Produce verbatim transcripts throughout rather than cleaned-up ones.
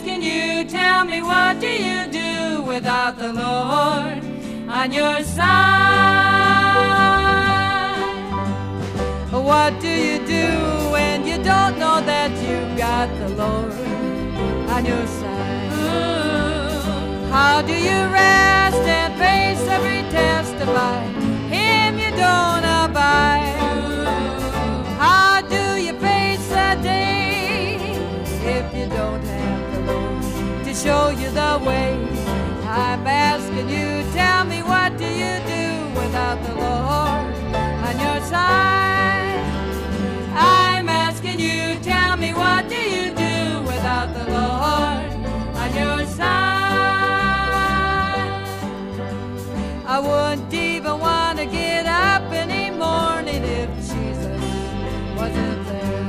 asking you, tell me, what do you do without the Lord on your side? What do you do when you don't know that you've got the Lord on your side? How do you rest and face every test of life? Him you don't abide. How do you face a day if you don't have the Lord to show you the way? I'm asking you, tell me, what do you do without the Lord on your side? I'm asking you, tell me, what do you do without the Lord on your side? I wouldn't even want to get up any morning if Jesus wasn't there.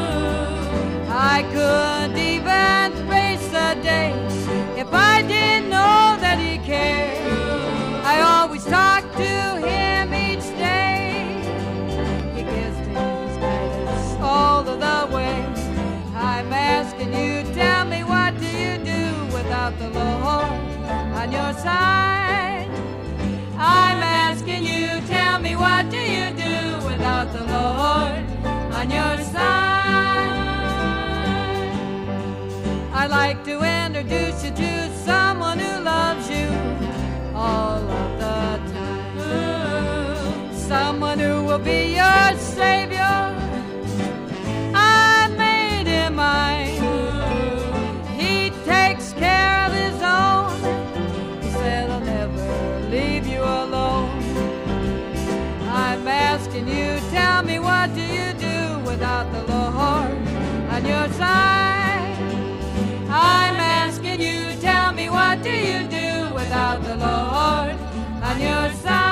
I couldn't even face the day if I didn't know that He cared. I always talk to Him each day. He gives me His guidance all of the way. I'm asking you, tell me, what do you do without the Lord on your side? I'm asking you, tell me, what do you do without the Lord on your side? I'd like to introduce you to someone who loves you all of the time. Someone who will be your Savior. I made Him mine. He takes care of His own. He said, I'll never leave you alone. I'm asking you, tell me, what do you do without the Lord on your side? I'm asking you, tell me, what do you do without the Lord on your side?